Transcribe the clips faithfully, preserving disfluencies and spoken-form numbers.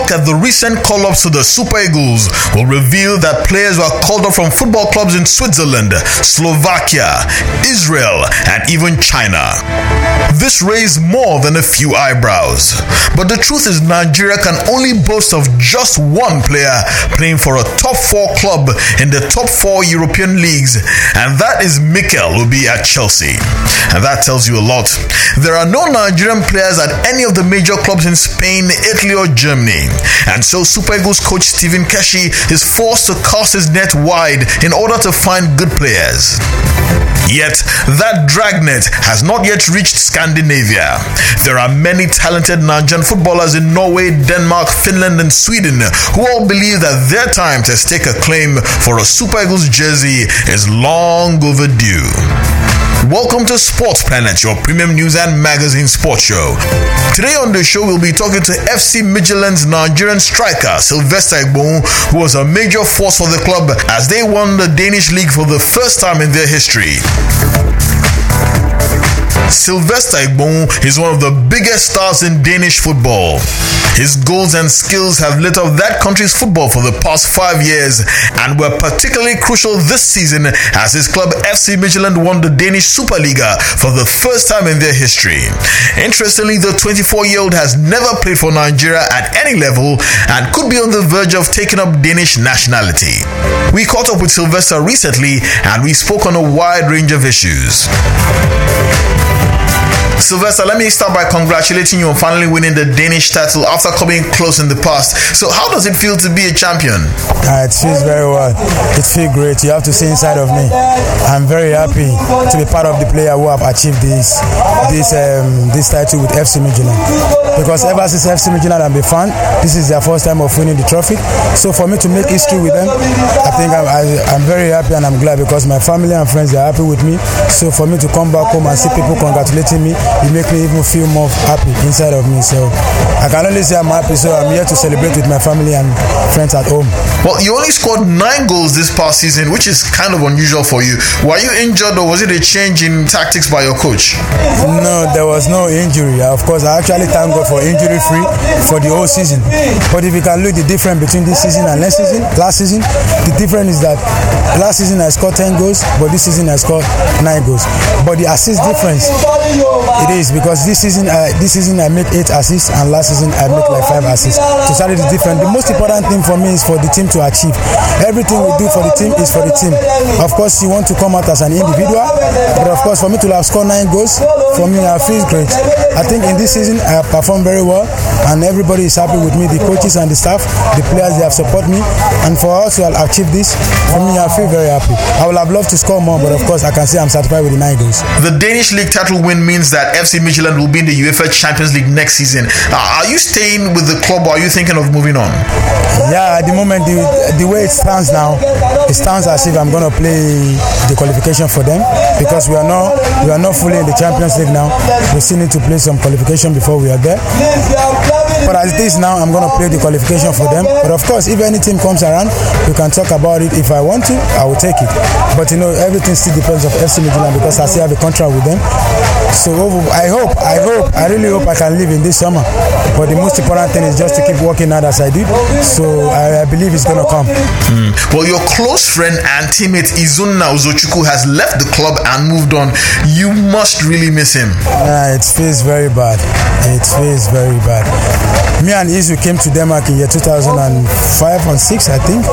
look at the recent call-ups to the Super Eagles will reveal that players were called up from football clubs in Switzerland, Slovakia, Israel, and even China. This raised more than a few eyebrows. But the truth is, Nigeria can only boast of just one player playing for a top four club in the top four European leagues, and that is Mikel Obi at Chelsea. And that tells you a lot. There are no Nigerian players at any of the major clubs in Spain, Italy, or Germany. And so Super Eagles coach Stephen Keshi is forced to cast his net wide in order to find good players. Yet, that dragnet has not yet reached Scandinavia. There are many talented Nigerian footballers in Norway, Denmark, Finland, and Sweden who all believe that their time to stake a claim for a Super Eagles jersey is long overdue. Welcome to Sports Planet, your premium news and magazine sports show. Today on the show, we'll be talking to F C Midtjylland's Nigerian striker, Sylvester Egbohun, who was a major force for the club as they won the Danish league for the first time in their history. Sylvester Egbohun is one of the biggest stars in Danish football. His goals and skills have lit up that country's football for the past five years and were particularly crucial this season as his club F C Midtjylland won the Danish Superliga for the first time in their history. Interestingly, the twenty-four-year-old has never played for Nigeria at any level and could be on the verge of taking up Danish nationality. We caught up with Sylvester recently and we spoke on a wide range of issues. Sylvester, let me start by congratulating you on finally winning the Danish title after coming close in the past. So how does it feel to be a champion? Uh, it feels very well. It feels great. You have to see inside of me. I'm very happy to be part of the player who have achieved this this um, this title with F C Midtjylland. Because ever since F C Midtjylland I've been fan, this is their first time of winning the trophy. So for me to make history with them, I think I'm, I, I'm very happy and I'm glad because my family and friends are happy with me. So for me to come back home and see people congratulating me, it makes me even feel more happy inside of me. So I can only say I'm happy, so I'm here to celebrate with my family and friends at home. Well, you only scored nine goals this past season, which is kind of unusual for you. Were you injured or was it a change in tactics by your coach? No, there was no injury. Of course, I actually thank God for injury free for the whole season. But if you can look the difference between this season and last season, last season, the difference is that last season I scored ten goals, but this season I scored nine goals. But the assist difference, it is because this season, uh, this season I make eight assists and last season I make like five assists. So that is different. The most important thing for me is for the team to achieve. Everything we do for the team is for the team. Of course, you want to come out as an individual, but of course, for me to have scored nine goals, for me, I feel great. I think in this season I have performed very well, and everybody is happy with me. The coaches and the staff, the players, they have supported me, and for us to have achieved this, for me, I feel very happy. I would have loved to score more, but of course, I can say I'm satisfied with the nine goals. The Danish league title win means that F C Midtjylland will be in the UEFA Champions League next season. Uh, are you staying with the club or are you thinking of moving on? Yeah, at the moment, the, the way it stands now, it stands as if I'm going to play the qualification for them because we are not we are not fully in the Champions League now. We still need to play some qualification before we are there. But as it is now, I'm going to play the qualification for them. But of course, if any team comes around, we can talk about it. If I want to, I will take it. But you know, everything still depends on F C Midtjylland because I still have a contract with them. So I hope, I hope, I really hope I can live in this summer. But the most important thing is just to keep working hard as I did. So I, I believe it's going to come. Mm. Well, your close friend and teammate Izunna Uzochukwu has left the club and moved on. You must really miss him. Uh, it feels very bad. It feels very bad. Me and Izu came to Denmark in year two thousand five and six, I think.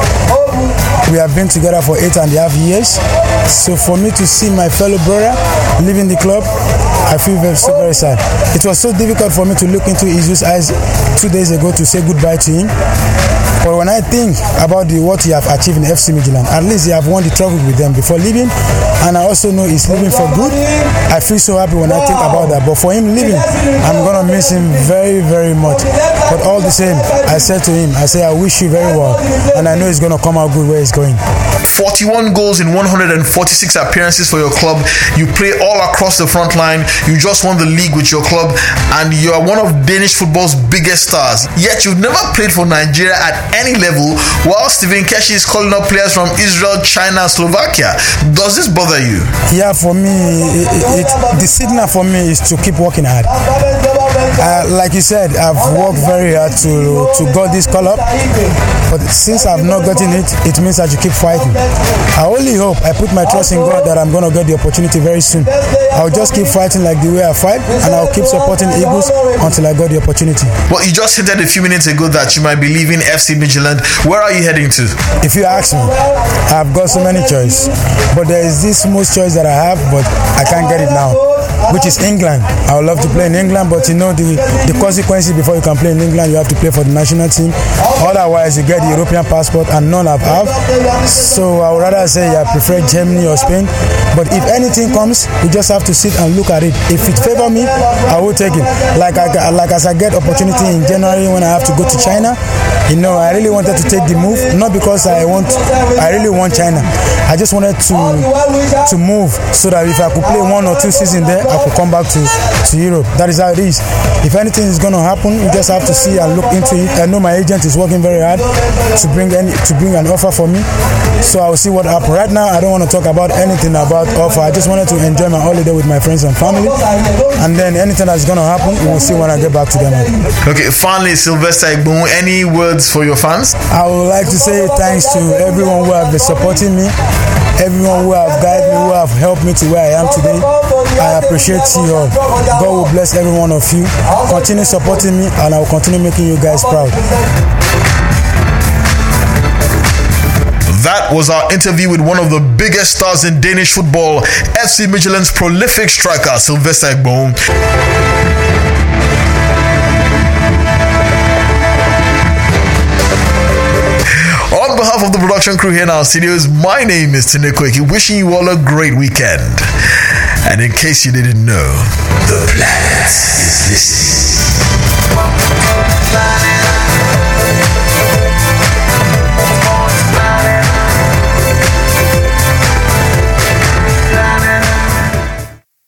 We have been together for eight and a half years. So for me to see my fellow brother leaving the club, I feel very, so very sad. It was so difficult for me to look into Izu's eyes two days ago to say goodbye to him. But when I think about the, what he have achieved in F C Midtjylland, at least he have won the trophy with them before leaving, and I also know he's leaving for good. I feel so happy when I think about that. But for him leaving, I'm gonna miss him very, very much. But all the same, I said to him, I say I wish you very well, and I know he's gonna come out good where he's going. forty-one goals in one hundred forty-six appearances for your club. You play all across the front line. You just won the league with your club, and you are one of Danish football's biggest stars. Yet you've never played for Nigeria at any level, while Stephen Keshi is calling up players from Israel, China, Slovakia. Does this bother you? Yeah, for me, it, it, the signal for me is to keep working hard. Uh, like you said, I've worked very hard to to get this call up, but since I've not gotten it, it means I should keep fighting. I only hope, I put my trust in God that I'm going to get the opportunity very soon. I'll just keep fighting like the way I fight, and I'll keep supporting Eagles until I got the opportunity. Well, you just hinted a few minutes ago that you might be leaving F C Midtjylland. Where are you heading to? If you ask me, I've got so many choices, but there is this most choice that I have, but I can't get it now, which is England. I would love to play in England, but you know the, the consequences before you can play in England, you have to play for the national team. Otherwise, you get the European passport, and none I've have. So I would rather say I prefer Germany or Spain. But if anything comes, we just have to sit and look at it. If it favor me, I will take it. Like I, like as I get opportunity in January when I have to go to China, you know, I really wanted to take the move, not because I want, I really want China. I just wanted to to move so that if I could play one or two seasons there, I could come back to, to Europe. That is how it is. If anything is going to happen, we just have to see and look into it. I know my agent is working very hard to bring any, to bring an offer for me. So I will see what happens. Right now, I don't want to talk about anything about offer. I just wanted to enjoy my holiday with my friends and family. And then anything that's going to happen, we will see when I get back to them. Okay, finally, Sylvester Egbohun, any words for your fans? I would like to say thanks to everyone who have been supporting me, everyone who have guided me, who have helped me to where I am today. I appreciate you all. God will bless every one of you. Continue supporting me, and I will continue making you guys proud. That was our interview with one of the biggest stars in Danish football, F C Midtjylland's prolific striker, Sylvester Egbohun. On behalf of the production crew here in our studios, my name is Tunde Koiki, wishing you all a great weekend. And in case you didn't know, the planet is listening.